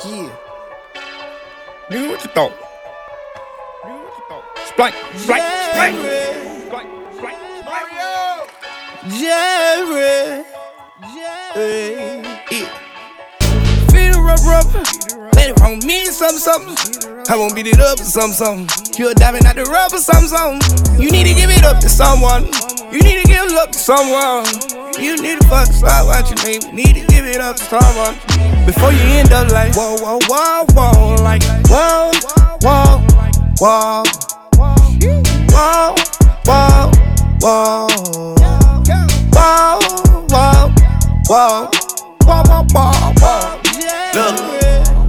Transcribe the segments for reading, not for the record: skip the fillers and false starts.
Yeah. Nigga, what you thought? Splank, splank, splank. Splank, splank, Mario. Jerry. Yeah. Feel the rubber. Let it on me something. I won't beat it up or something. You're diving out the rubber something. You need to give it up to someone. You need to give it up to someone. You need to fuck stop what you need to give it up to someone. Before you end up like whoa, whoa, whoa, whoa. Like whoa, whoa, whoa. Whoa, whoa, whoa. Whoa, whoa, whoa. Whoa, whoa, whoa, whoa. Look,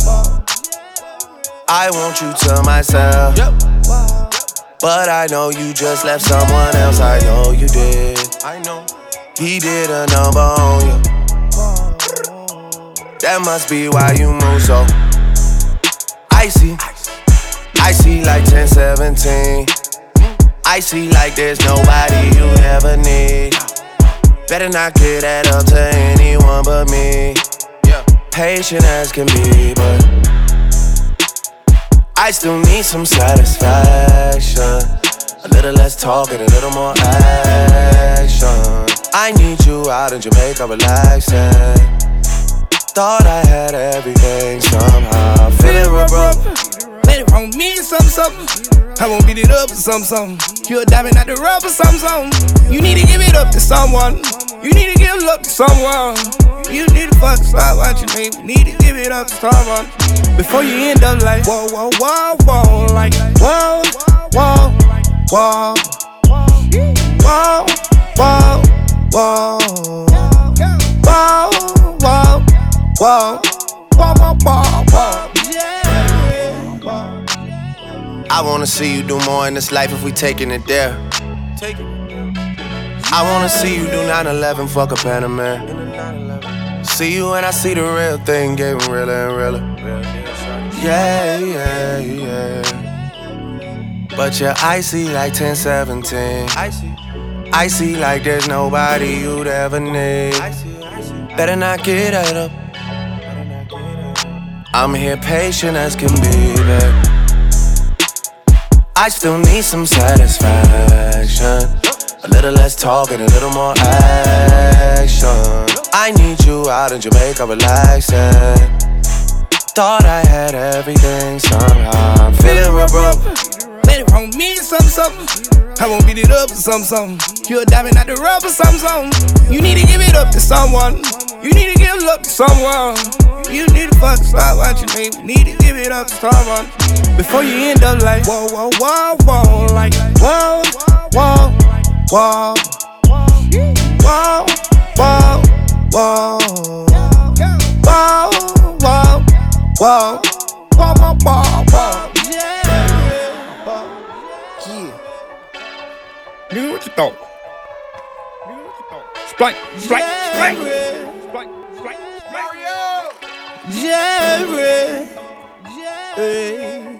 I want you to myself. But I know you just left someone else. I know you did. I know he did a number on you. That must be why you move so icy. Icy like 1017. Icy like there's nobody you ever need. Better not get that up to anyone but me. Patient as can be, but I still need some satisfaction. A little less talk and a little more action. I need you out in Jamaica relaxing. Thought I had everything somehow. Feeling rough. Let it on me something. I won't beat it up or something. You're diving out the rubber something. You need to give it up to someone. You need to give it up to someone. You need to fuck stop what you need to give it up to someone. Before you end up like whoa, whoa, whoa, whoa. Like whoa, whoa, whoa. Whoa, whoa, whoa. Whoa, whoa, whoa. Whoa, whoa, whoa, whoa. I wanna see you do more in this life if we taking it there. I wanna see you do 9/11, fuck a Panamera. See you when I see the real thing getting realer and realer. Yeah, yeah, yeah. But you're icy like 1017. Icy like there's nobody you'd ever need. Better not get that up. I'm here patient as can be, babe. I still need some satisfaction. A little less talk and a little more action. I need you out in Jamaica relaxing. Thought I had everything somehow. I'm feeling rough. Let it on me something. I won't beat it up or something. You're diving out the rubber something. You need to give it up to someone. You need to give it up to someone. You need to fuck stop what you need to give it up to someone. Before you end up like whoa, whoa, whoa, whoa. Like whoa, whoa, whoa. Whoa, whoa, whoa. Whoa, whoa, whoa. Whoa, whoa, whoa, whoa. Nigga, what you thought? Splank, splank, splank. Splank, splank, Mario. Jerry. Yeah.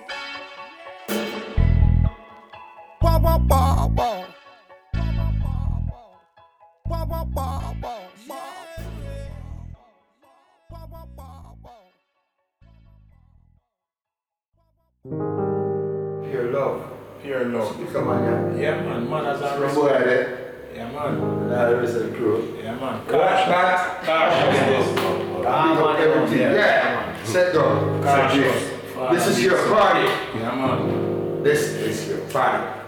Wah, wah, wah, wah. Wah, wah, wah, wah. Pure love. Pure love. Come on, yeah. Yeah, man. Man has a From where there? Yeah, man. Now the rest of the crew. Yeah, man. Watch back. Everything. Yeah. Set go. Cash. This is your party. Yeah, man. This is your party.